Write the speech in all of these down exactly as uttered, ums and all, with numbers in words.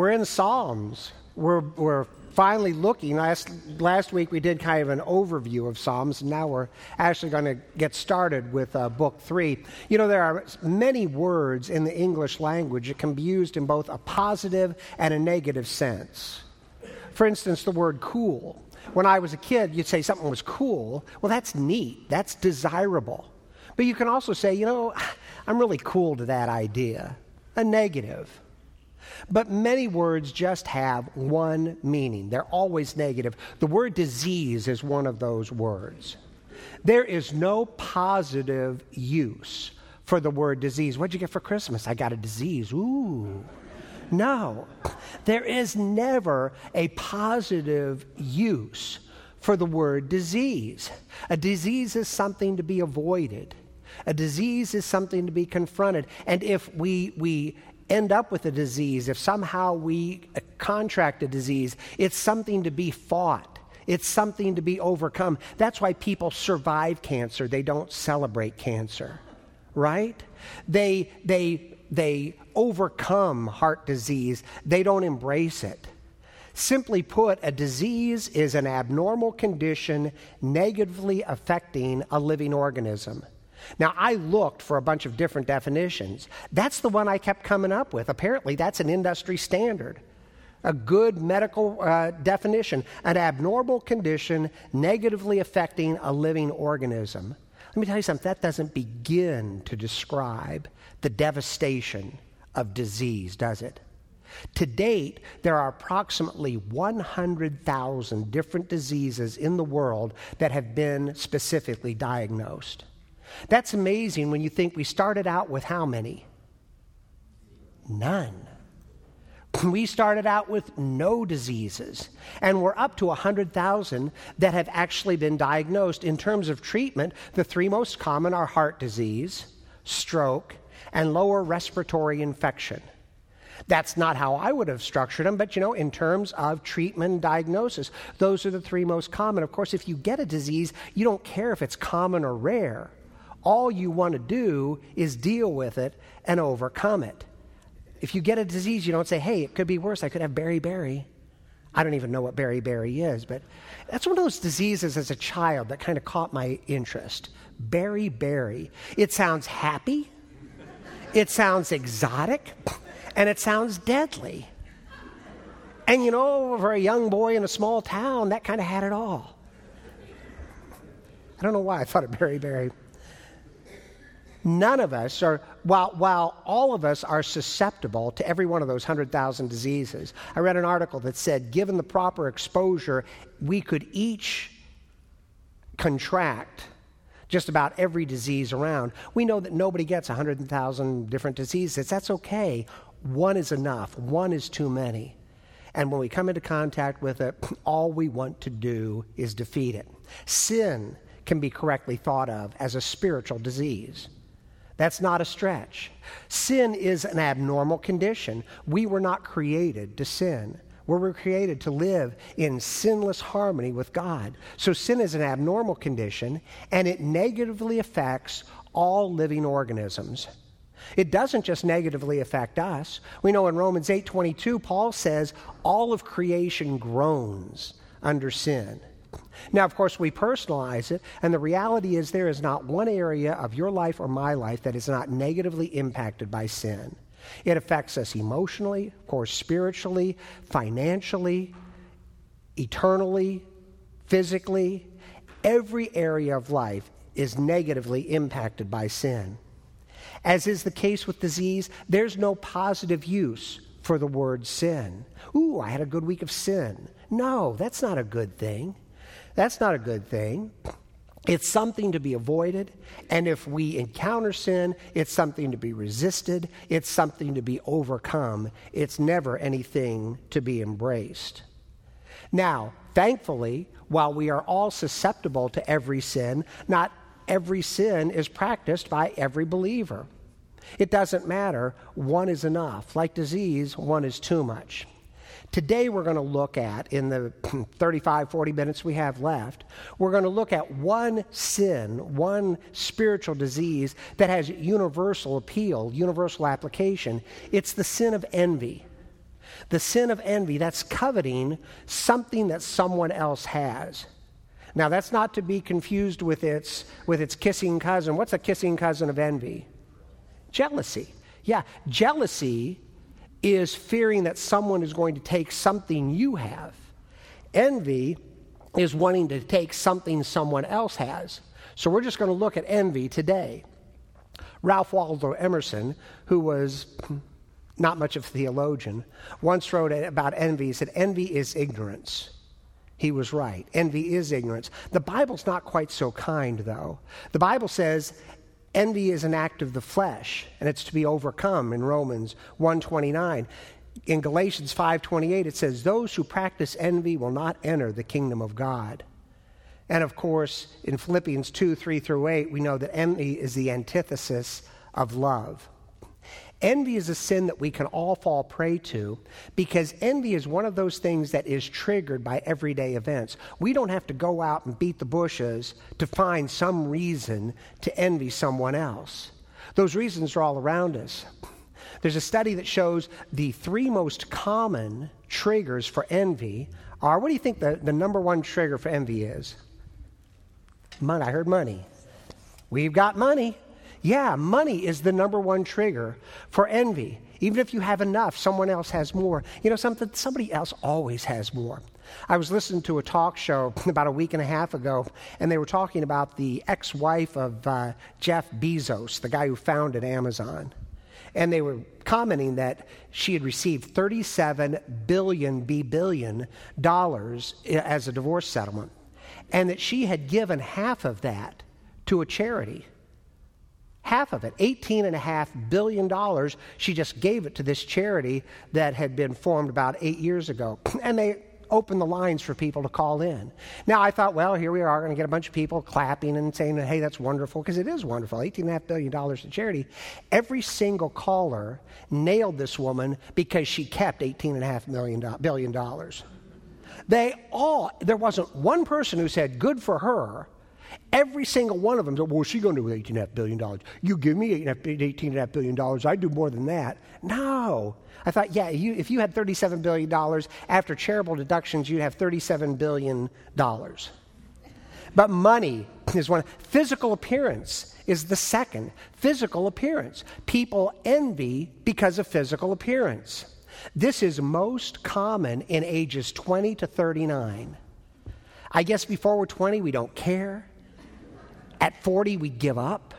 We're in Psalms. We're, we're finally looking. Last, last week we did kind of an overview of Psalms, and now we're actually going to get started with uh, book three. You know, there are many words in the English language that can be used in both a positive and a negative sense. For instance, the word cool. When I was a kid, you'd say something was cool. Well, that's neat. That's desirable. But you can also say, you know, I'm really cool to that idea. A negative. But many words just have one meaning. They're always negative. The word disease is one of those words. There is no positive use for the word disease. What'd you get for Christmas? I got a disease. Ooh. No. There is never a positive use for the word disease. A disease is something to be avoided. A disease is something to be confronted. And if we we end up with a disease, if somehow we contract a disease, it's something to be fought. It's something to be overcome. That's why people survive cancer. They don't celebrate cancer, right? They they they overcome heart disease. They don't embrace it. Simply put, a disease is an abnormal condition negatively affecting a living organism. Now, I looked for a bunch of different definitions. That's the one I kept coming up with. Apparently, that's an industry standard. A good medical uh, definition, an abnormal condition negatively affecting a living organism. Let me tell you something, that doesn't begin to describe the devastation of disease, does it? To date, there are approximately one hundred thousand different diseases in the world that have been specifically diagnosed. That's amazing when you think we started out with how many? None. We started out with no diseases, and we're up to one hundred thousand that have actually been diagnosed. In terms of treatment, the three most common are heart disease, stroke, and lower respiratory infection. That's not how I would have structured them, but you know, in terms of treatment and diagnosis, those are the three most common. Of course, if you get a disease, you don't care if it's common or rare. All you want to do is deal with it and overcome it. If you get a disease, you don't say, hey, it could be worse. I could have beriberi. I don't even know what beriberi is, but that's one of those diseases as a child that kind of caught my interest. Beriberi. It sounds happy, it sounds exotic, and it sounds deadly. And you know, for a young boy in a small town, that kind of had it all. I don't know why I thought of beriberi. None of us are, while, while all of us are susceptible to every one of those one hundred thousand diseases. I read an article that said, given the proper exposure, we could each contract just about every disease around. We know that nobody gets one hundred thousand different diseases. That's okay. One is enough. One is too many. And when we come into contact with it, all we want to do is defeat it. Sin can be correctly thought of as a spiritual disease. That's not a stretch. Sin is an abnormal condition. We were not created to sin. We were created to live in sinless harmony with God. So sin is an abnormal condition, and it negatively affects all living organisms. It doesn't just negatively affect us. We know in Romans eight twenty-two, Paul says, all of creation groans under sin. Now, of course, we personalize it, and the reality is there is not one area of your life or my life that is not negatively impacted by sin. It affects us emotionally, of course, spiritually, financially, eternally, physically. Every area of life is negatively impacted by sin. As is the case with disease, there's no positive use for the word sin. Ooh, I had a good week of sin. No, that's not a good thing. That's not a good thing. It's something to be avoided, and if we encounter sin, it's something to be resisted. It's something to be overcome. It's never anything to be embraced. Now, thankfully, while we are all susceptible to every sin, not every sin is practiced by every believer. It doesn't matter. One is enough. Like disease, one is too much. Today we're going to look at, in the thirty-five, forty minutes we have left, we're going to look at one sin, one spiritual disease that has universal appeal, universal application. It's the sin of envy. The sin of envy, that's coveting something that someone else has. Now, that's not to be confused with its, with its kissing cousin. What's a kissing cousin of envy? Jealousy. Yeah, jealousy is fearing that someone is going to take something you have. Envy is wanting to take something someone else has. So we're just going to look at envy today. Ralph Waldo Emerson, who was not much of a theologian, once wrote about envy. He said, envy is ignorance. He was right. Envy is ignorance. The Bible's not quite so kind, though. The Bible says envy is an act of the flesh, and it's to be overcome in Romans one twenty-nine. In Galatians five twenty-eight, it says, those who practice envy will not enter the kingdom of God. And of course, in Philippians two, three through eight, we know that envy is the antithesis of love. Envy is a sin that we can all fall prey to because envy is one of those things that is triggered by everyday events. We don't have to go out and beat the bushes to find some reason to envy someone else. Those reasons are all around us. There's a study that shows the three most common triggers for envy are, what do you think the, the number one trigger for envy is? Money. I heard money. We've got money. Yeah, money is the number one trigger for envy. Even if you have enough, someone else has more. You know something? Somebody else always has more. I was listening to a talk show about a week and a half ago, and they were talking about the ex-wife of uh, Jeff Bezos, the guy who founded Amazon. And they were commenting that she had received thirty-seven billion B billion dollars as a divorce settlement, and that she had given half of that to a charity. Half of it, eighteen point five billion dollars, she just gave it to this charity that had been formed about eight years ago. And they opened the lines for people to call in. Now, I thought, well, here we are going to get a bunch of people clapping and saying, hey, that's wonderful, because it is wonderful, eighteen point five billion dollars to charity. Every single caller nailed this woman because she kept eighteen point five billion dollars. They all, there wasn't one person who said, good for her. Every single one of them said, well, what's she going to do with eighteen point five billion dollars? You give me eighteen point five billion dollars, I'd do more than that. No. I thought, yeah, you, if you had thirty-seven billion dollars, after charitable deductions, you'd have thirty-seven billion dollars. But money is one. Physical appearance is the second. Physical appearance. People envy because of physical appearance. This is most common in ages twenty to thirty-nine. I guess before we're twenty, we don't care. At forty, we give up.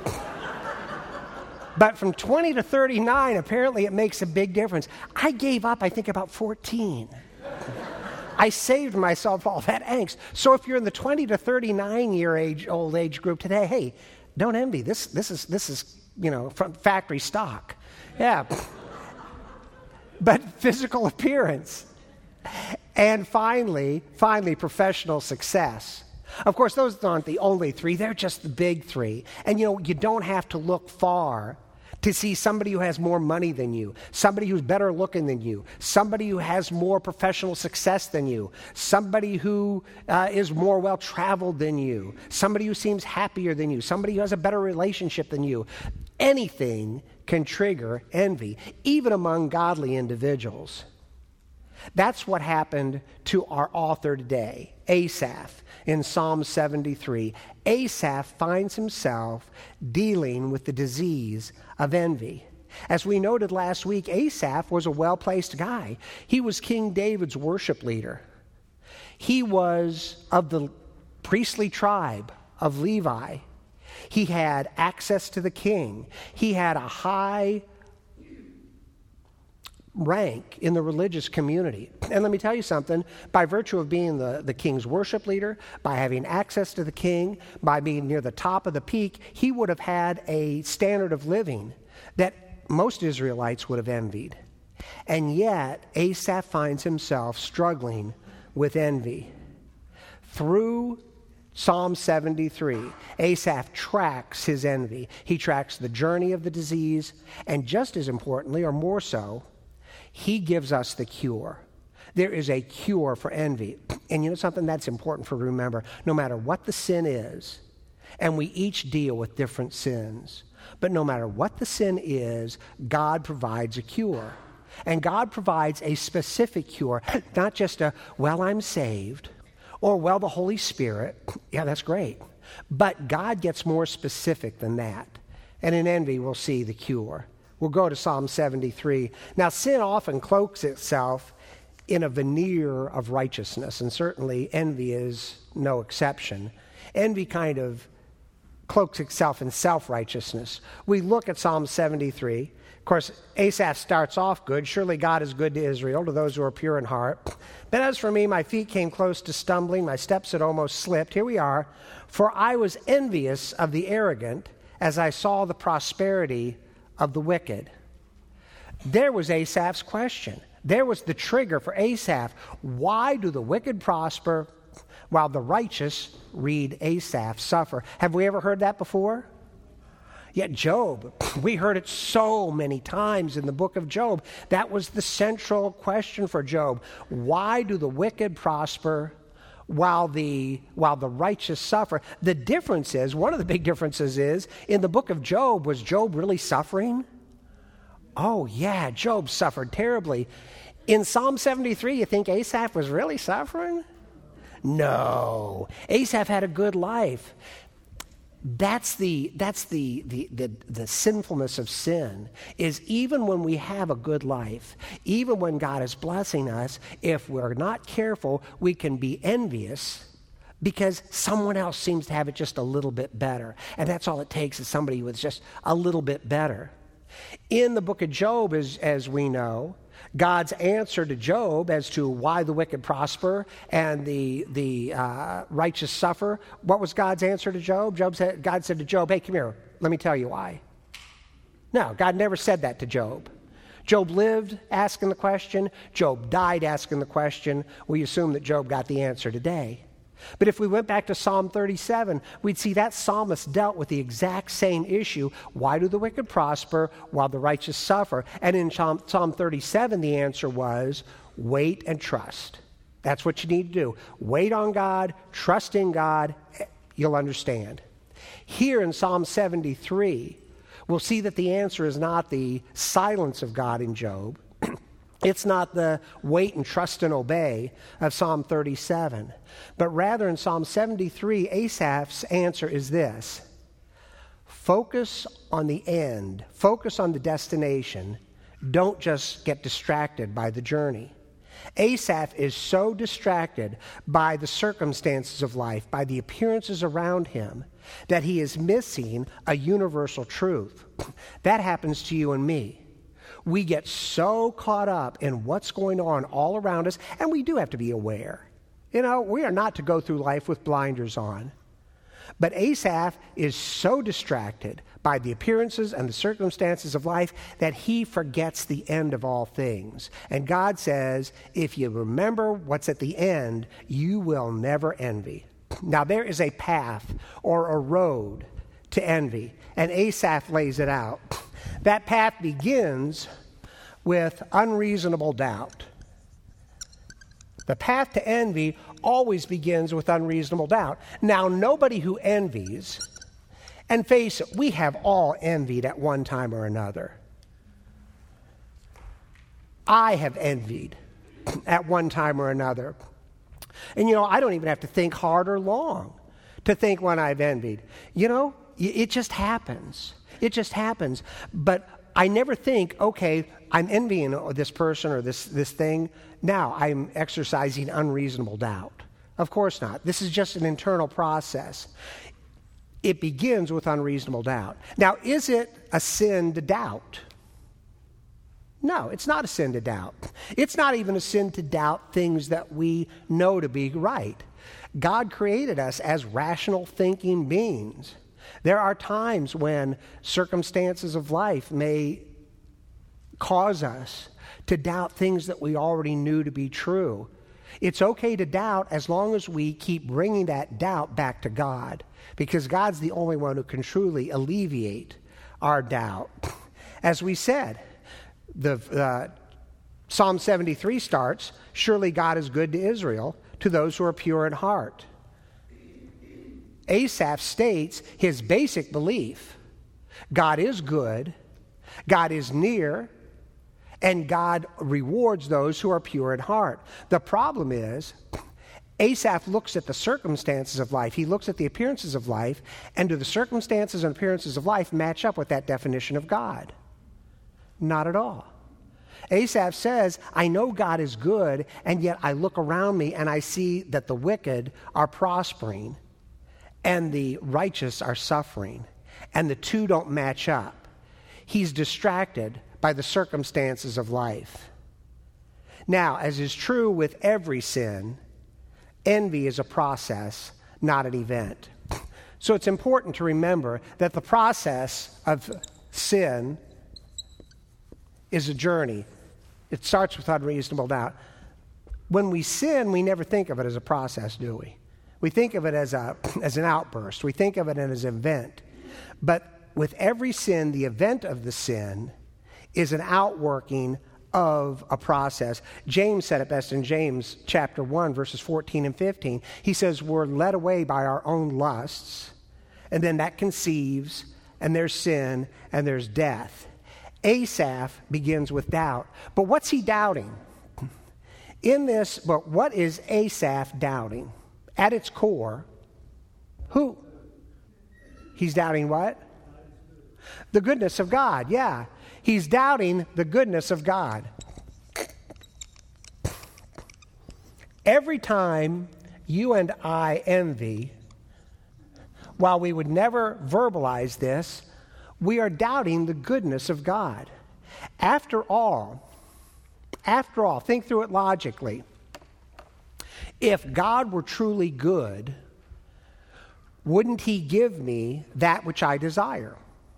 But from twenty to thirty-nine, apparently it makes a big difference. I gave up, I think, about fourteen. I saved myself all that angst. So if you're in the twenty to thirty-nine year age, old age group today, hey, don't envy. This, this is, this is, you know, from factory stock. Yeah. But physical appearance. And finally, finally, professional success. Of course, those aren't the only three. They're just the big three. And, you know, you don't have to look far to see somebody who has more money than you, somebody who's better looking than you, somebody who has more professional success than you, somebody who uh, is more well-traveled than you, somebody who seems happier than you, somebody who has a better relationship than you. Anything can trigger envy, even among godly individuals. That's what happened to our author today, Asaph, in Psalm seventy-three. Asaph finds himself dealing with the disease of envy. As we noted last week, Asaph was a well-placed guy. He was King David's worship leader. He was of the priestly tribe of Levi. He had access to the king. He had a high rank in the religious community. And let me tell you something, by virtue of being the, the king's worship leader, by having access to the king, by being near the top of the peak, he would have had a standard of living that most Israelites would have envied. And yet, Asaph finds himself struggling with envy. Through Psalm seventy-three, Asaph tracks his envy. He tracks the journey of the disease, and just as importantly, or more so, he gives us the cure. There is a cure for envy. And you know something that's important for remember? No matter what the sin is, and we each deal with different sins, but no matter what the sin is, God provides a cure. And God provides a specific cure, not just a, well, I'm saved, or, well, the Holy Spirit. Yeah, that's great. But God gets more specific than that. And in envy, we'll see the cure. We'll go to Psalm seventy-three. Now, sin often cloaks itself in a veneer of righteousness, and certainly envy is no exception. Envy kind of cloaks itself in self-righteousness. We look at Psalm seventy-three. Of course, Asaph starts off good. Surely God is good to Israel, to those who are pure in heart. But as for me, my feet came close to stumbling. My steps had almost slipped. Here we are. For I was envious of the arrogant as I saw the prosperity of the wicked. There was Asaph's question. There was the trigger for Asaph. Why do the wicked prosper while the righteous, read Asaph, suffer? Have we ever heard that before? Yet Job, we heard it so many times in the book of Job. That was the central question for Job. Why do the wicked prosper while the while the righteous suffer? The difference is, one of the big differences is, in the book of Job, was Job really suffering? Oh yeah, Job suffered terribly. In Psalm seventy-three, you think Asaph was really suffering? No. Asaph had a good life. That's the that's the, the the the sinfulness of sin, is even when we have a good life, even when God is blessing us, if we're not careful, we can be envious because someone else seems to have it just a little bit better. And that's all it takes, is somebody with just a little bit better. In the book of Job, as, as we know, God's answer to Job as to why the wicked prosper and the the uh, righteous suffer. What was God's answer to Job? Job said, God said to Job, hey, come here, let me tell you why. No, God never said that to Job. Job lived asking the question. Job died asking the question. We assume that Job got the answer today. But if we went back to Psalm thirty-seven, we'd see that psalmist dealt with the exact same issue. Why do the wicked prosper while the righteous suffer? And in Psalm, Psalm thirty-seven, the answer was, wait and trust. That's what you need to do. Wait on God, trust in God, you'll understand. Here in Psalm seventy-three, we'll see that the answer is not the silence of God in Job. It's not the wait and trust and obey of Psalm thirty-seven. But rather in Psalm seventy-three, Asaph's answer is this: focus on the end, focus on the destination. Don't just get distracted by the journey. Asaph is so distracted by the circumstances of life, by the appearances around him, that he is missing a universal truth. That happens to you and me. We get so caught up in what's going on all around us, and we do have to be aware. You know, we are not to go through life with blinders on. But Asaph is so distracted by the appearances and the circumstances of life that he forgets the end of all things. And God says, if you remember what's at the end, you will never envy. Now, there is a path or a road to envy, and Asaph lays it out. That path begins with unreasonable doubt. The path to envy always begins with unreasonable doubt. Now, nobody who envies, and face it, we have all envied at one time or another. I have envied at one time or another. And, you know, I don't even have to think hard or long to think when I've envied. You know, it just happens. It just happens. But I never think, okay, I'm envying this person or this, this thing. Now I'm exercising unreasonable doubt. Of course not. This is just an internal process. It begins with unreasonable doubt. Now, is it a sin to doubt? No, it's not a sin to doubt. It's not even a sin to doubt things that we know to be right. God created us as rational thinking beings. There are times when circumstances of life may cause us to doubt things that we already knew to be true. It's okay to doubt as long as we keep bringing that doubt back to God, because God's the only one who can truly alleviate our doubt. As we said, the uh, Psalm seventy-three starts, surely God is good to Israel, to those who are pure in heart. Asaph states his basic belief: God is good, God is near, And God rewards those who are pure in heart. The problem is, Asaph looks at the circumstances of life. He looks at the appearances of life, and do the circumstances and appearances of life match up with that definition of God? Not at all. Asaph says, I know God is good, and yet I look around me and I see that the wicked are prospering and the righteous are suffering, and the two don't match up. He's distracted by the circumstances of life. Now, as is true with every sin, envy is a process, not an event. So it's important to remember that the process of sin is a journey. It starts with unreasonable doubt. When we sin, we never think of it as a process, do we? We think of it as a as an outburst. We think of it as an event. But with every sin, the event of the sin is an outworking of a process. James said it best in James chapter one, verses fourteen and fifteen. He says, we're led away by our own lusts, and then that conceives, and there's sin, and there's death. Asaph begins with doubt. But what's he doubting? In this, but what is Asaph doubting? At its core, who? He's doubting what? The goodness of God, yeah. He's doubting the goodness of God. Every time you and I envy, while we would never verbalize this, we are doubting the goodness of God. After all, after all, think through it logically. If God were truly good, wouldn't he give me that which I desire?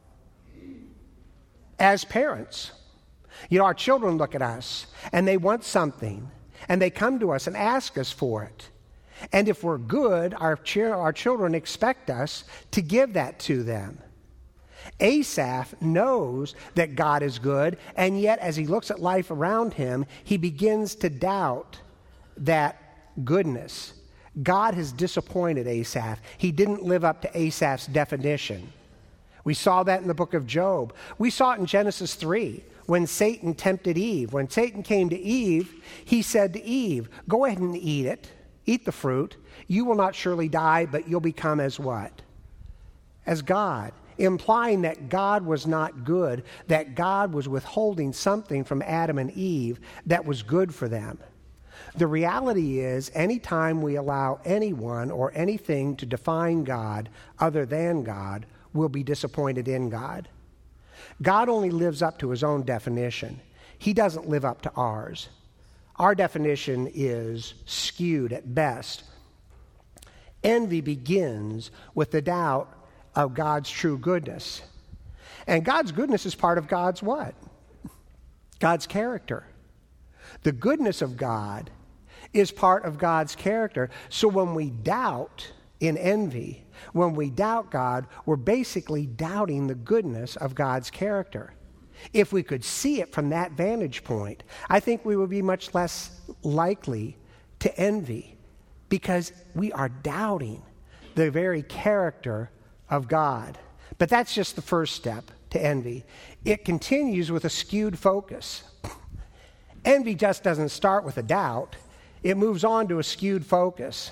As parents, you know, our children look at us and they want something and they come to us and ask us for it. And if we're good, our, ch- our children expect us to give that to them. Asaph knows that God is good, and yet as he looks at life around him, he begins to doubt that goodness. God has disappointed Asaph. He didn't live up to Asaph's definition. We saw that in the book of Job. We saw it in Genesis three when Satan tempted Eve. When Satan came to Eve, he said to Eve, go ahead and eat it. Eat the fruit. You will not surely die, but you'll become as what? As God. Implying that God was not good, that God was withholding something from Adam and Eve that was good for them. The reality is, anytime we allow anyone or anything to define God other than God, we'll be disappointed in God. God only lives up to his own definition. He doesn't live up to ours. Our definition is skewed at best. Envy begins with the doubt of God's true goodness. And God's goodness is part of God's what? God's character. The goodness of God is part of God's character. So when we doubt in envy, when we doubt God, we're basically doubting the goodness of God's character. If we could see it from that vantage point, I think we would be much less likely to envy, because we are doubting the very character of God. But that's just the first step to envy. It continues with a skewed focus. Envy just doesn't start with a doubt. It moves on to a skewed focus.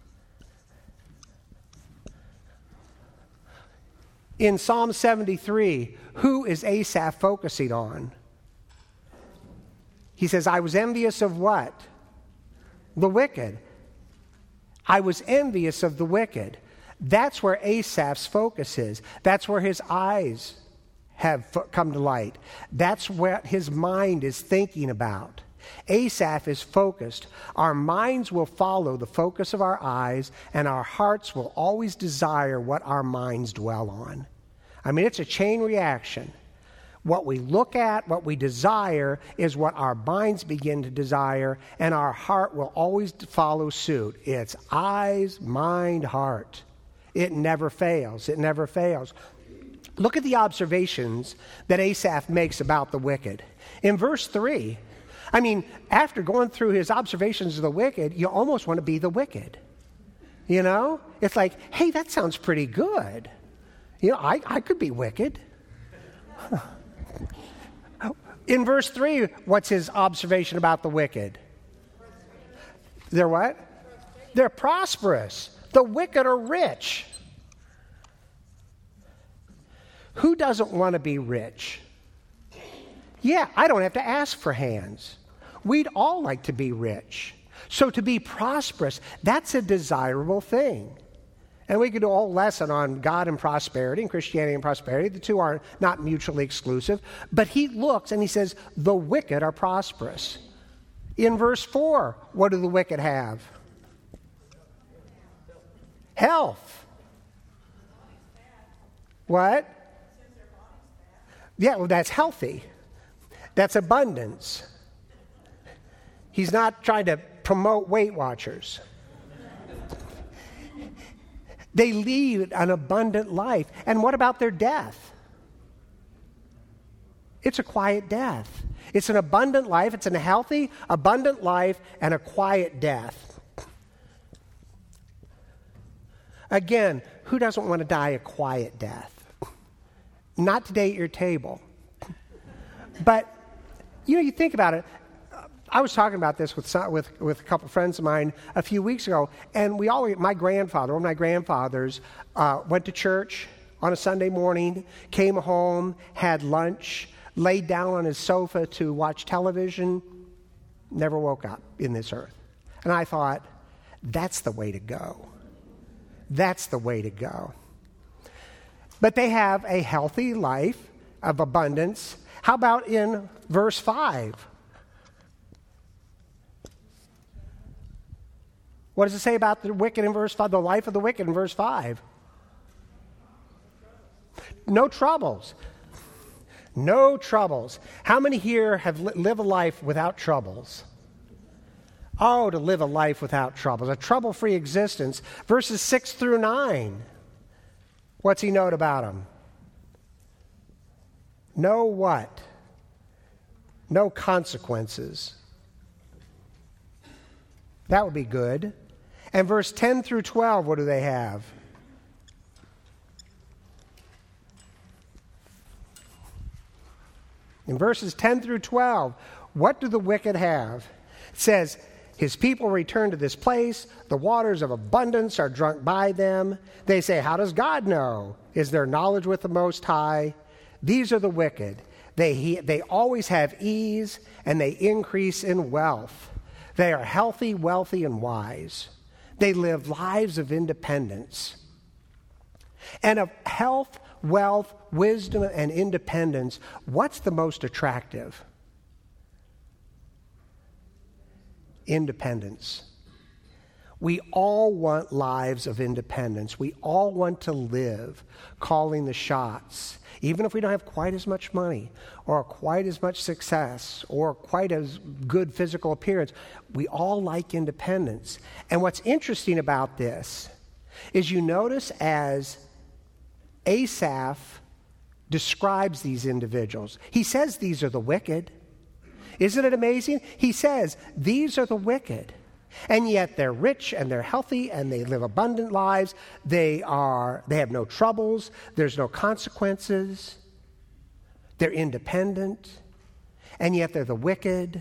In Psalm seventy-three, who is Asaph focusing on? He says, I was envious of what? The wicked. I was envious of the wicked. That's where Asaph's focus is. That's where his eyes have come to light. That's what his mind is thinking about. Asaph is focused. Our minds will follow the focus of our eyes, and our hearts will always desire what our minds dwell on. I mean, it's a chain reaction. What we look at, what we desire, is what our minds begin to desire, and our heart will always follow suit. It's eyes, mind, heart. It never fails. It never fails. Look at the observations that Asaph makes about the wicked. In verse three, I mean, after going through his observations of the wicked, you almost want to be the wicked. You know? It's like, hey, that sounds pretty good. You know, I, I could be wicked. In verse three, what's his observation about the wicked? They're what? They're prosperous. The wicked are rich. Who doesn't want to be rich? Yeah, I don't have to ask for hands. We'd all like to be rich. So to be prosperous, that's a desirable thing. And we could do a whole lesson on God and prosperity and Christianity and prosperity. The two are not mutually exclusive. But he looks and he says, the wicked are prosperous. In verse four, what do the wicked have? Health. What? Yeah, well, that's healthy. That's abundance. He's not trying to promote Weight Watchers. They lead an abundant life. And what about their death? It's a quiet death. It's an abundant life. It's a healthy, abundant life and a quiet death. Again, who doesn't want to die a quiet death? Not today at your table. But, you know, you think about it. I was talking about this with some, with with a couple friends of mine a few weeks ago, and we all, my grandfather, one of my grandfathers, uh, went to church on a Sunday morning, came home, had lunch, laid down on his sofa to watch television, never woke up in this earth. And I thought, that's the way to go. That's the way to go. But they have a healthy life of abundance. How about in verse five? What does it say about the wicked in verse five? The life of the wicked in verse five. No troubles. No troubles. How many here have li- live a life without troubles? Oh, to live a life without troubles. A trouble-free existence. Verses six through nine. What's he note about them? No what? No consequences. That would be good. And verse ten through twelve, what do they have? In verses ten through twelve, what do the wicked have? It says, his people return to this place. The waters of abundance are drunk by them. They say, how does God know? Is there knowledge with the Most High? These are the wicked. They, he, they always have ease, and they increase in wealth. They are healthy, wealthy, and wise. They live lives of independence. And of health, wealth, wisdom, and independence, what's the most attractive? Independence. We all want lives of independence. We all want to live calling the shots, even if we don't have quite as much money or quite as much success or quite as good physical appearance. We all like independence. And what's interesting about this is you notice as Asaph describes these individuals, he says these are the wicked. Isn't it amazing? He says, these are the wicked. And yet they're rich and they're healthy and they live abundant lives. They are, they have no troubles. There's no consequences. They're independent. And yet they're the wicked.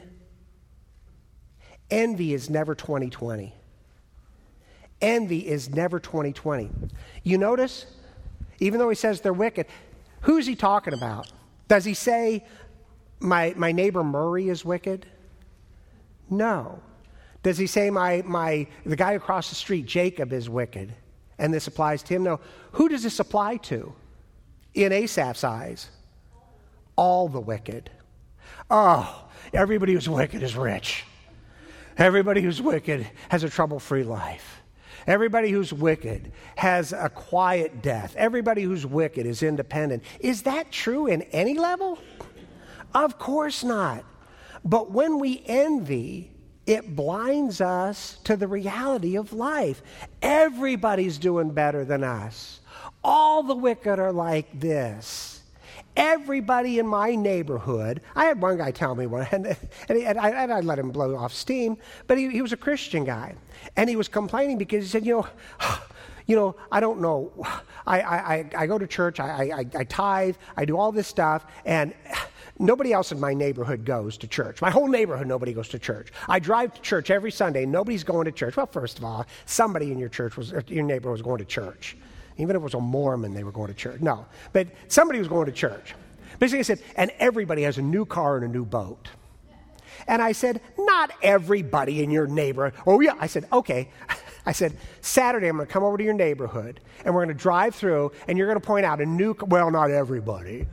Envy is never twenty twenty. Envy is never twenty twenty. You notice, even though he says they're wicked, who's he talking about? Does he say, My my neighbor Murray is wicked? No. Does he say my my the guy across the street, Jacob, is wicked? And this applies to him? No. Who does this apply to? In Asaph's eyes, all the wicked. Oh, everybody who's wicked is rich. Everybody who's wicked has a trouble-free life. Everybody who's wicked has a quiet death. Everybody who's wicked is independent. Is that true in any level? Of course not. But when we envy, it blinds us to the reality of life. Everybody's doing better than us. All the wicked are like this. Everybody in my neighborhood, I had one guy tell me one, and, and, he, and, I, and I let him blow off steam, but he, he was a Christian guy. And he was complaining because he said, you know, you know, I don't know. I, I, I go to church, I, I, I tithe, I do all this stuff, and Nobody else in my neighborhood goes to church. My whole neighborhood, nobody goes to church. I drive to church every Sunday. Nobody's going to church. Well, first of all, somebody in your church was, your neighbor was going to church. Even if it was a Mormon, they were going to church. No, but somebody was going to church. Basically, I said, and everybody has a new car and a new boat. And I said, not everybody in your neighborhood. Oh, yeah. I said, okay. I said, Saturday, I'm going to come over to your neighborhood, and we're going to drive through, and you're going to point out a new, well, not everybody.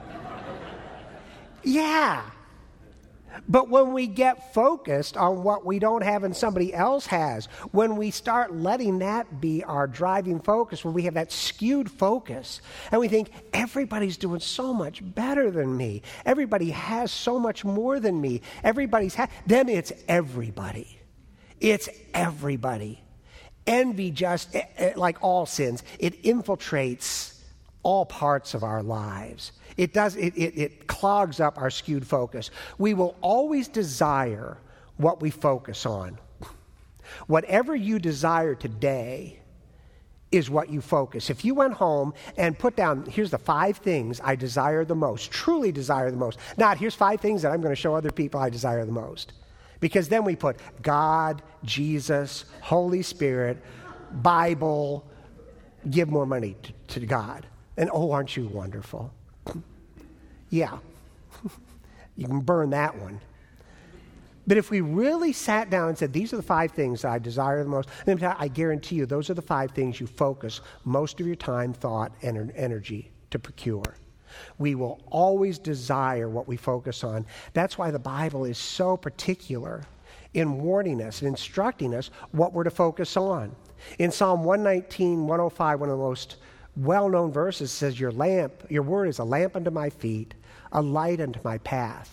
Yeah. But when we get focused on what we don't have and somebody else has, when we start letting that be our driving focus, when we have that skewed focus, and we think, everybody's doing so much better than me, everybody has so much more than me, everybody's ha-, then it's everybody. It's everybody. Envy just, like all sins, it infiltrates all parts of our lives. It does. It, it, it clogs up our skewed focus. We will always desire what we focus on. Whatever you desire today is what you focus. If you went home and put down, here's the five things I desire the most, truly desire the most. Not, here's five things that I'm going to show other people I desire the most. Because then we put God, Jesus, Holy Spirit, Bible, give more money to, to God. And oh, aren't you wonderful? Yeah, you can burn that one. But if we really sat down and said, these are the five things that I desire the most, then I guarantee you those are the five things you focus most of your time, thought, and energy to procure. We will always desire what we focus on. That's why the Bible is so particular in warning us and instructing us what we're to focus on. In Psalm one nineteen, one oh five, one of the most well-known verses says, your lamp, your word is a lamp unto my feet, a light unto my path.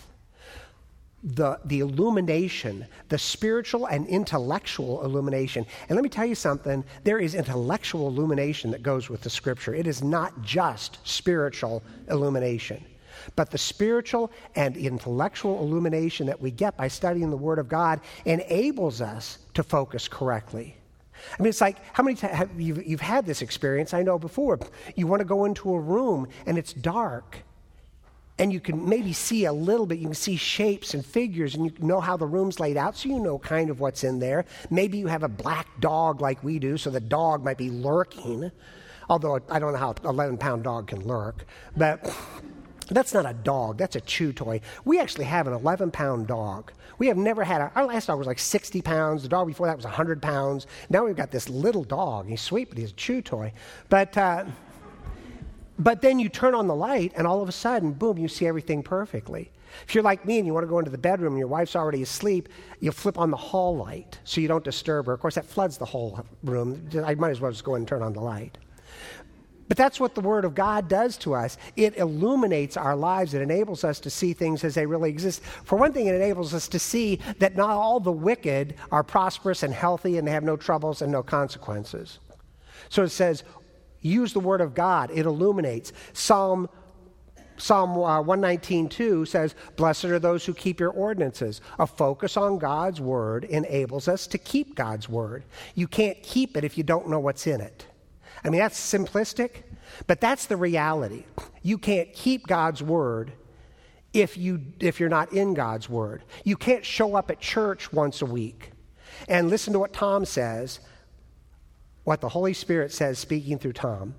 The, the illumination, the spiritual and intellectual illumination. And let me tell you something, there is intellectual illumination that goes with the Scripture. It is not just spiritual illumination. But the spiritual and intellectual illumination that we get by studying the Word of God enables us to focus correctly. I mean, it's like, how many times have you, you've had this experience? I know before. You want to go into a room and it's dark. And you can maybe see a little bit. You can see shapes and figures, and you know how the room's laid out, so you know kind of what's in there. Maybe you have a black dog like we do, so the dog might be lurking. Although I don't know how an eleven-pound dog can lurk. But that's not a dog. That's a chew toy. We actually have an eleven-pound dog. We have never had a, our last dog was like sixty pounds. The dog before that was one hundred pounds. Now we've got this little dog. He's sweet, but he's a chew toy. But... Uh, But then you turn on the light, and all of a sudden, boom, you see everything perfectly. If you're like me and you want to go into the bedroom and your wife's already asleep, you'll flip on the hall light so you don't disturb her. Of course, that floods the whole room. I might as well just go ahead and turn on the light. But that's what the Word of God does to us. It illuminates our lives. It enables us to see things as they really exist. For one thing, it enables us to see that not all the wicked are prosperous and healthy and they have no troubles and no consequences. So it says, use the Word of God. It illuminates. Psalm Psalm uh, one nineteen two says, blessed are those who keep your ordinances. A focus on God's Word enables us to keep God's Word. You can't keep it if you don't know what's in it. I mean, that's simplistic, but that's the reality. You can't keep God's Word if, you, if you're not in God's Word. You can't show up at church once a week and listen to what Tom says, what the Holy Spirit says speaking through Tom,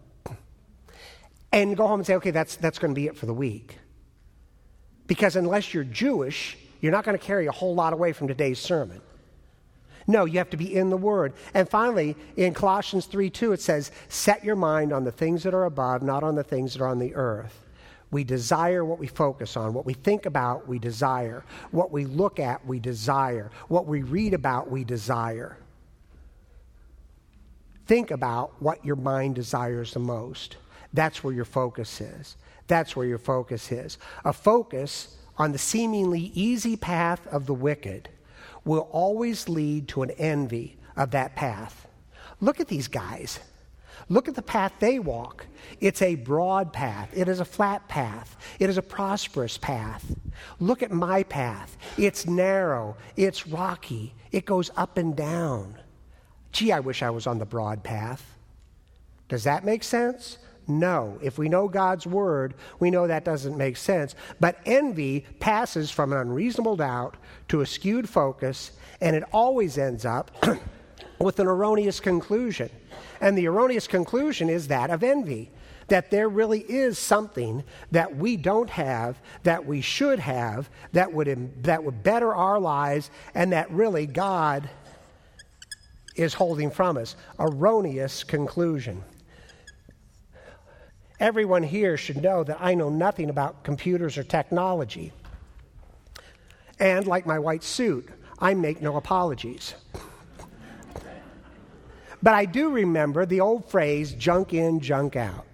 and go home and say, okay, that's, that's going to be it for the week. Because unless you're Jewish, you're not going to carry a whole lot away from today's sermon. No, you have to be in the Word. And finally, in Colossians three two, it says, set your mind on the things that are above, not on the things that are on the earth. We desire what we focus on. What we think about, we desire. What we look at, we desire. What we read about, we desire. Think about what your mind desires the most. That's where your focus is. That's where your focus is. A focus on the seemingly easy path of the wicked will always lead to an envy of that path. Look at these guys. Look at the path they walk. It's a broad path. It is a flat path. It is a prosperous path. Look at my path. It's narrow. It's rocky. It goes up and down. Gee, I wish I was on the broad path. Does that make sense? No. If we know God's word, we know that doesn't make sense. But envy passes from an unreasonable doubt to a skewed focus, and it always ends up with an erroneous conclusion. And the erroneous conclusion is that of envy, that there really is something that we don't have, that we should have, that would, that would better our lives, and that really God is holding from us. Erroneous conclusion. Everyone here should know that I know nothing about computers or technology. And like my white suit, I make no apologies. But I do remember the old phrase, junk in, junk out,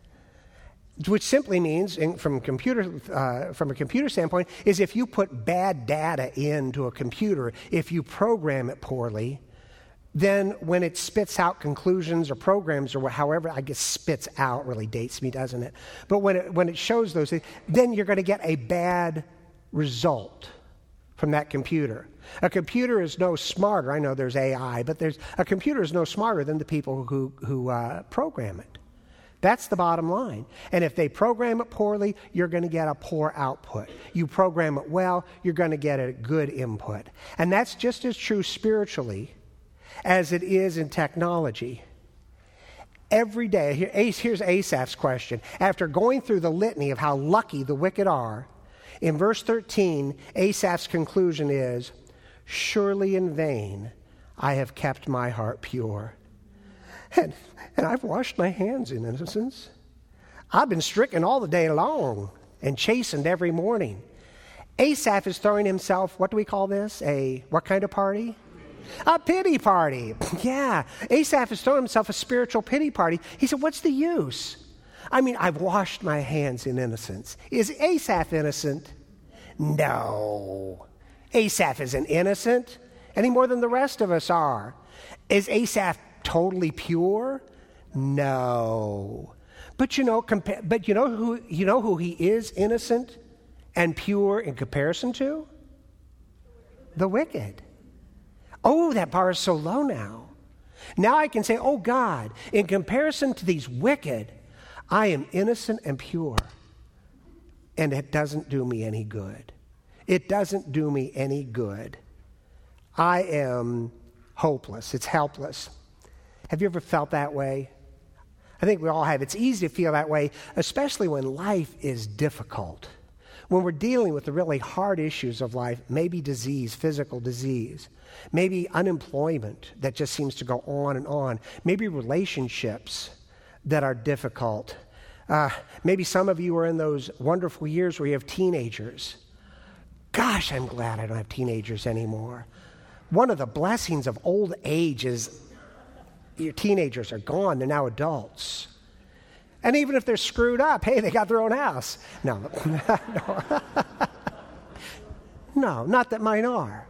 which simply means, in, from, computer, uh, from a computer standpoint, is if you put bad data into a computer, if you program it poorly, then when it spits out conclusions or programs or however, I guess spits out really dates me, doesn't it? But when it, when it shows those things, then you're going to get a bad result from that computer. A computer is no smarter. I know there's A I, but there's a computer is no smarter than the people who, who uh, program it. That's the bottom line. And if they program it poorly, you're going to get a poor output. You program it well, you're going to get a good input. And that's just as true spiritually as it is in technology. Every day, here, here's Asaph's question. After going through the litany of how lucky the wicked are, in verse thirteen, Asaph's conclusion is, surely in vain I have kept my heart pure. And, and I've washed my hands in innocence. I've been stricken all the day long and chastened every morning. Asaph is throwing himself, what do we call this? A, what kind of party? A pity party. Yeah. Asaph is throwing himself a spiritual pity party. He said, what's the use? I mean, I've washed my hands in innocence. Is Asaph innocent? No. Asaph isn't innocent any more than the rest of us are. Is Asaph totally pure? No. But you know, compa- but you know who you know who he is innocent and pure in comparison to? The wicked. Oh, that bar is so low now. Now I can say, oh God, in comparison to these wicked, I am innocent and pure. And it doesn't do me any good. It doesn't do me any good. I am hopeless. It's helpless. Have you ever felt that way? I think we all have. It's easy to feel that way, especially when life is difficult. When we're dealing with the really hard issues of life, maybe disease, physical disease, maybe unemployment that just seems to go on and on, maybe relationships that are difficult. Uh, maybe some of you are in those wonderful years where you have teenagers. Gosh, I'm glad I don't have teenagers anymore. One of the blessings of old age is your teenagers are gone. They're now adults. And even if they're screwed up, hey, they got their own house. No, no. No, not that mine are.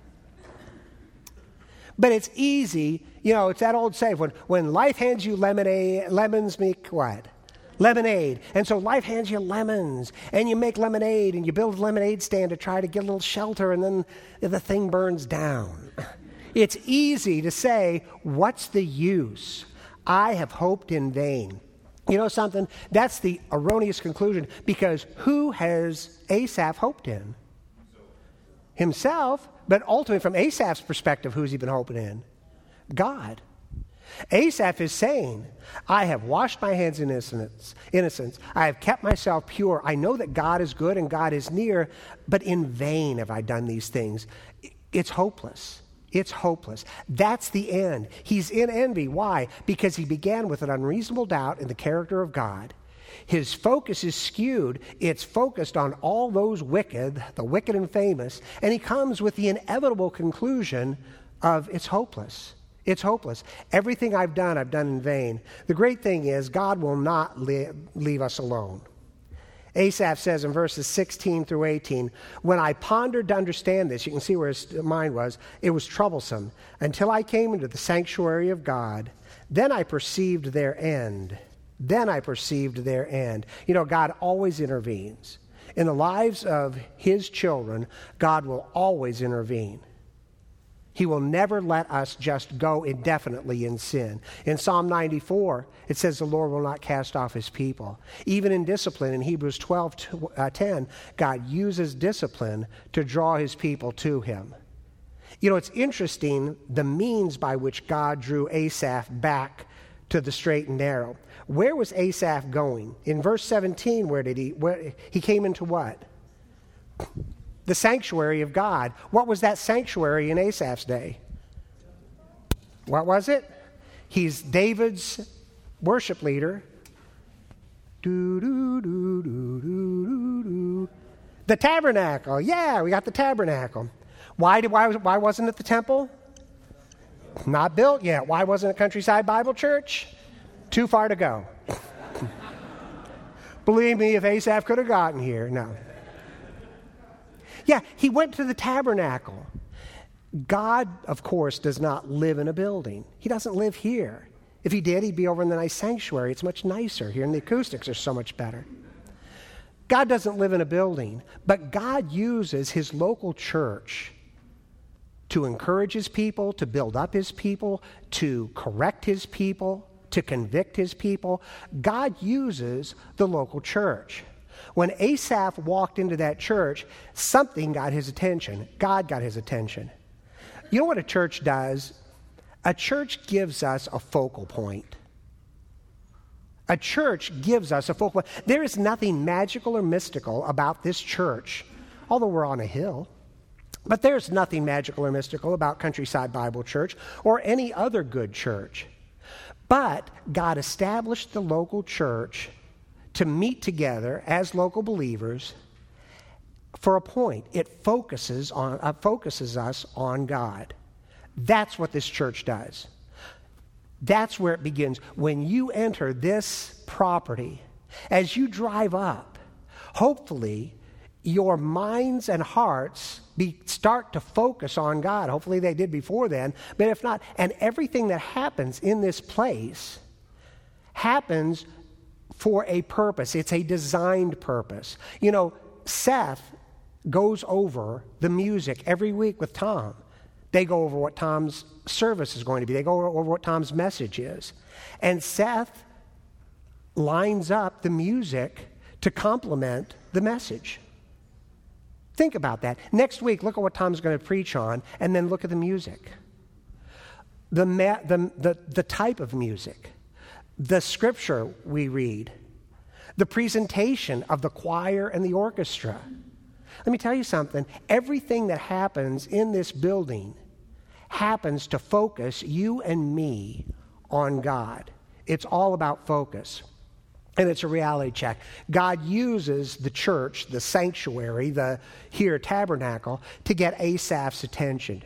But it's easy, you know, it's that old saying, when, when life hands you lemonade, lemons make what? Lemonade. And so life hands you lemons, and you make lemonade, and you build a lemonade stand to try to get a little shelter, and then the thing burns down. It's easy to say, what's the use? I have hoped in vain. You know something? That's the erroneous conclusion, because who has Asaph hoped in? Himself. But ultimately, from Asaph's perspective, who's he been hoping in? God. Asaph is saying, I have washed my hands in innocence, innocence. I have kept myself pure. I know that God is good and God is near, but in vain have I done these things. It's hopeless. It's hopeless. That's the end. He's in envy. Why? Because he began with an unreasonable doubt in the character of God. His focus is skewed. It's focused on all those wicked, the wicked and famous, and he comes with the inevitable conclusion of it's hopeless. It's hopeless. Everything I've done, I've done in vain. The great thing is God will not li- leave us alone. Asaph says in verses sixteen through eighteen, when I pondered to understand this, you can see where his mind was, it was troublesome, until I came into the sanctuary of God. Then I perceived their end. Then I perceived their end. You know, God always intervenes. In the lives of his children, God will always intervene. He will never let us just go indefinitely in sin. In Psalm ninety-four, it says the Lord will not cast off his people. Even in discipline, in Hebrews twelve ten, God uses discipline to draw his people to him. You know, it's interesting the means by which God drew Asaph back to the straight and narrow. Where was Asaph going? In verse seventeen, where did he, where, he came into what? The sanctuary of God. What was that sanctuary in Asaph's day? What was it? He's David's worship leader. Do, do, do, do, do, do, do. The tabernacle. Yeah, we got the tabernacle. Why, did, why, why wasn't it the temple? Not built yet. Why wasn't it Countryside Bible Church? Too far to go. Believe me, if Asaph could have gotten here, no. Yeah, he went to the tabernacle. God, of course, does not live in a building. He doesn't live here. If he did, he'd be over in the nice sanctuary. It's much nicer here, and the acoustics are so much better. God doesn't live in a building, but God uses his local church to encourage his people, to build up his people, to correct his people, to convict his people. God uses the local church. When Asaph walked into that church, something got his attention. God got his attention. You know what a church does? A church gives us a focal point. A church gives us a focal point. There is nothing magical or mystical about this church, although we're on a hill. But there's nothing magical or mystical about Countryside Bible Church or any other good church. But God established the local church to meet together as local believers for a point. It focuses on uh, focuses us on God. That's what this church does. That's where it begins. When you enter this property, as you drive up, hopefully your minds and hearts be, start to focus on God. Hopefully they did before then, but if not, and everything that happens in this place happens for a purpose. It's a designed purpose. You know, Seth goes over the music every week with Tom. They go over what Tom's service is going to be. They go over what Tom's message is. And Seth lines up the music to complement the message. Think about that. Next week, look at what Tom's going to preach on, and then look at the music. The, ma- the, the, the type of music, the scripture we read, the presentation of the choir and the orchestra. Let me tell you something. Everything that happens in this building happens to focus you and me on God. It's all about focus. And it's a reality check. God uses the church, the sanctuary, the here tabernacle, to get Asaph's attention.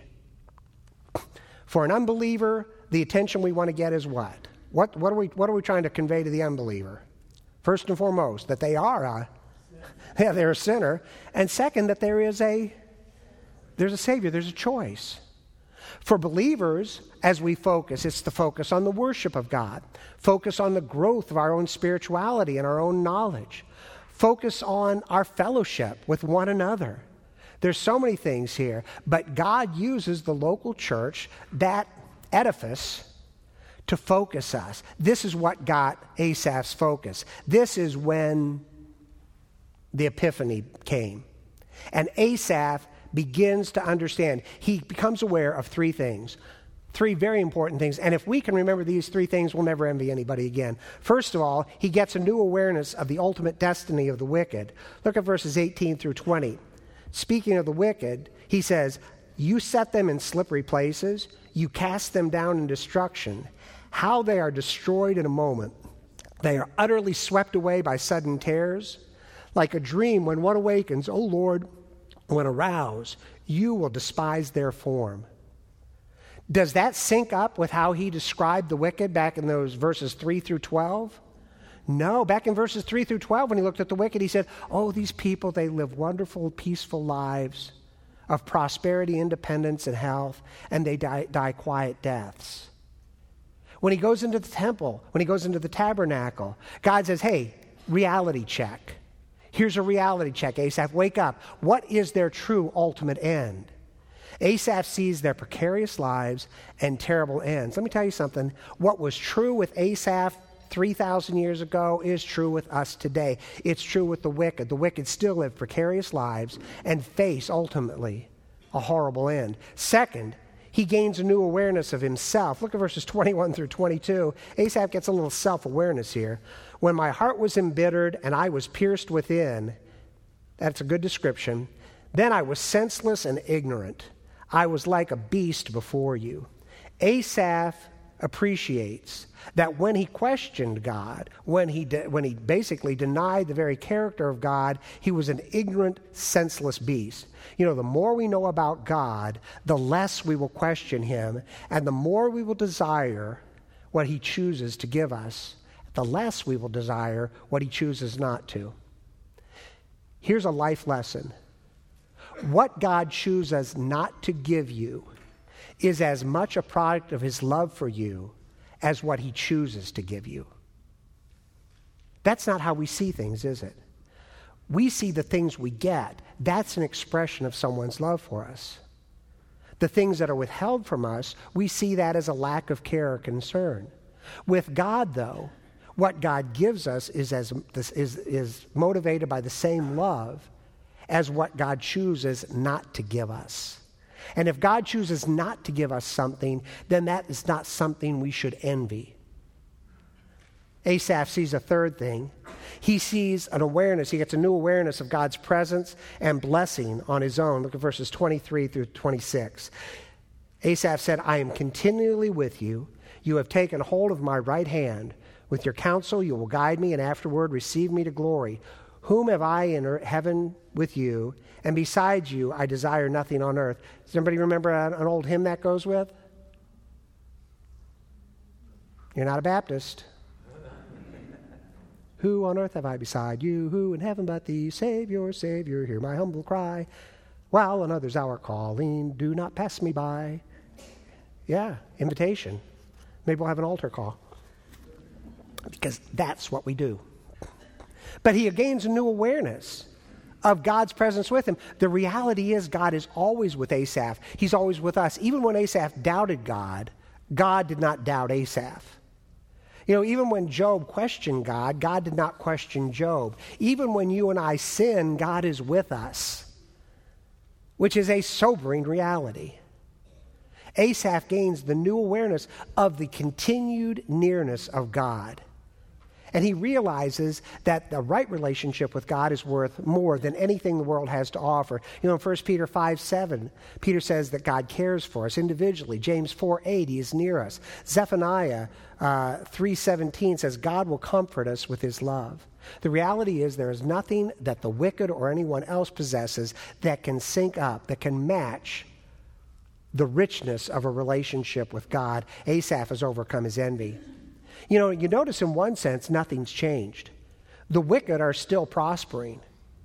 For an unbeliever, the attention we want to get is what? What, what, are we, what are we trying to convey to the unbeliever? First and foremost, that they are a, yeah, they're a sinner. And second, that there is a, there's a Savior, there's a choice. For believers, as we focus, it's the focus on the worship of God. Focus on the growth of our own spirituality and our own knowledge. Focus on our fellowship with one another. There's so many things here, but God uses the local church, that edifice, to focus us. This is what got Asaph's focus. This is when the epiphany came. And Asaph begins to understand. He becomes aware of three things. Three very important things. And if we can remember these three things, we'll never envy anybody again. First of all, he gets a new awareness of the ultimate destiny of the wicked. Look at verses eighteen through twenty. Speaking of the wicked, he says, "You set them in slippery places. You cast them down in destruction. How they are destroyed in a moment. They are utterly swept away by sudden tears. Like a dream when one awakens, O Lord, when aroused, you will despise their form." Does that sync up with how he described the wicked back in those verses three through twelve? No. Back in verses three through twelve, when he looked at the wicked, he said, oh, these people, they live wonderful, peaceful lives of prosperity, independence, and health, and they die, die quiet deaths. When he goes into the temple, when he goes into the tabernacle, God says, hey, reality check. Here's a reality check, Asaph. Wake up. What is their true ultimate end? Asaph sees their precarious lives and terrible ends. Let me tell you something. What was true with Asaph three thousand years ago is true with us today. It's true with the wicked. The wicked still live precarious lives and face, ultimately, a horrible end. Second, he gains a new awareness of himself. Look at verses twenty-one through twenty-two. Asaph gets a little self-awareness here. When my heart was embittered and I was pierced within, that's a good description, then I was senseless and ignorant. I was like a beast before you. Asaph appreciates that when he questioned God, when he de- when he basically denied the very character of God, he was an ignorant, senseless beast. You know, the more we know about God, the less we will question him, and the more we will desire what he chooses to give us, the less we will desire what he chooses not to. Here's a life lesson. What God chooses not to give you is as much a product of his love for you as what he chooses to give you. That's not how we see things, is it? We see the things we get. That's an expression of someone's love for us. The things that are withheld from us, we see that as a lack of care or concern. With God, though, what God gives us is, as, is, is motivated by the same love as what God chooses not to give us. And if God chooses not to give us something, then that is not something we should envy. Asaph sees a third thing. He sees an awareness. He gets a new awareness of God's presence and blessing on his own. Look at verses twenty-three through twenty-six. Asaph said, I am continually with you. You have taken hold of my right hand. With your counsel you will guide me, and afterward receive me to glory. Whom have I in heaven with you? And besides you, I desire nothing on earth. Does anybody remember an, an old hymn that goes with? You're not a Baptist. Who on earth have I beside you? Who in heaven but thee? Savior, Savior, hear my humble cry. While on others thou art calling, do not pass me by. Yeah, invitation. Maybe we'll have an altar call. Because that's what we do. But he gains a new awareness of God's presence with him. The reality is God is always with Asaph. He's always with us. Even when Asaph doubted God, God did not doubt Asaph. You know, even when Job questioned God, God did not question Job. Even when you and I sin, God is with us, which is a sobering reality. Asaph gains the new awareness of the continued nearness of God. And he realizes that the right relationship with God is worth more than anything the world has to offer. You know, in First Peter five seven, Peter says that God cares for us individually. James four eight, he is near us. Zephaniah uh, three seventeen says God will comfort us with his love. The reality is there is nothing that the wicked or anyone else possesses that can sync up, that can match the richness of a relationship with God. Asaph has overcome his envy. You know, you notice in one sense, nothing's changed. The wicked are still prospering.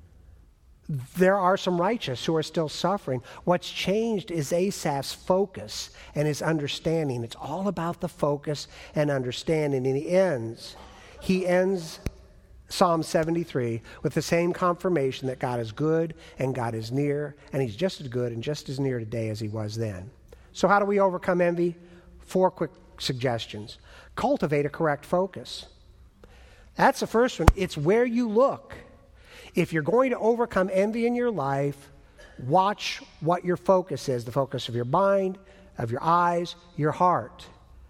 There are some righteous who are still suffering. What's changed is Asaph's focus and his understanding. It's all about the focus and understanding. And he ends, he ends Psalm seventy-three with the same confirmation that God is good and God is near, and he's just as good and just as near today as he was then. So how do we overcome envy? Four quick suggestions. Cultivate a correct focus. That's the first one. It's where you look. If you're going to overcome envy in your life, watch what your focus is, the focus of your mind, of your eyes, your heart.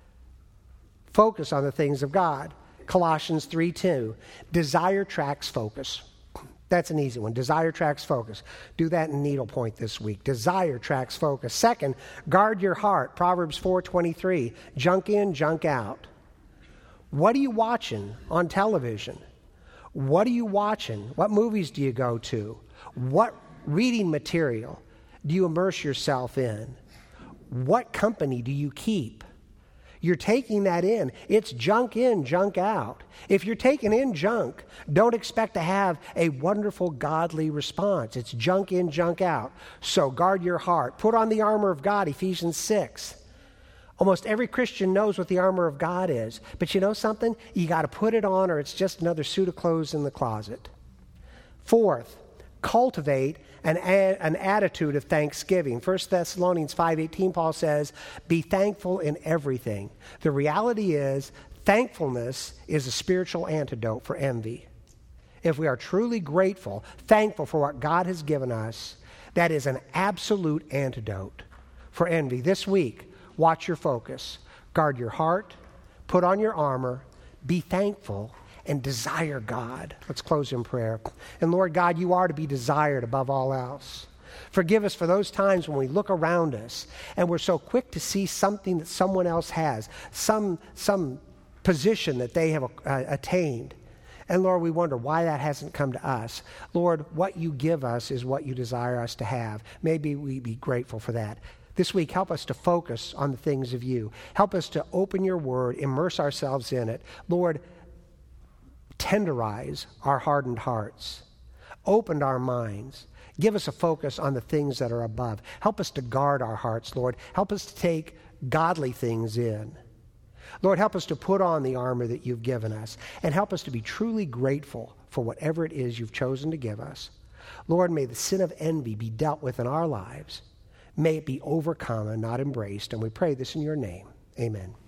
Focus on the things of God. Colossians three two. Desire tracks focus. That's an easy one. Desire tracks focus. Do that in needlepoint this week. Desire tracks focus. Second, guard your heart. Proverbs four twenty-three. Junk in, junk out. What are you watching on television? What are you watching? What movies do you go to? What reading material do you immerse yourself in? What company do you keep? You're taking that in. It's junk in, junk out. If you're taking in junk, don't expect to have a wonderful, godly response. It's junk in, junk out. So guard your heart. Put on the armor of God, Ephesians six. Almost every Christian knows what the armor of God is. But you know something? You got to put it on or it's just another suit of clothes in the closet. Fourth, cultivate an, a, an attitude of thanksgiving. First Thessalonians five eighteen, Paul says, be thankful in everything. The reality is, thankfulness is a spiritual antidote for envy. If we are truly grateful, thankful for what God has given us, that is an absolute antidote for envy. This week, watch your focus. Guard your heart, put on your armor, be thankful, and desire God. Let's close in prayer. And Lord God, you are to be desired above all else. Forgive us for those times when we look around us and we're so quick to see something that someone else has, some, some position that they have uh, attained. And Lord, we wonder why that hasn't come to us. Lord, what you give us is what you desire us to have. Maybe we be grateful for that. This week, help us to focus on the things of you. Help us to open your word, immerse ourselves in it. Lord, tenderize our hardened hearts. Open our minds. Give us a focus on the things that are above. Help us to guard our hearts, Lord. Help us to take godly things in. Lord, help us to put on the armor that you've given us, and help us to be truly grateful for whatever it is you've chosen to give us. Lord, may the sin of envy be dealt with in our lives. May it be overcome and not embraced. And we pray this in your name. Amen.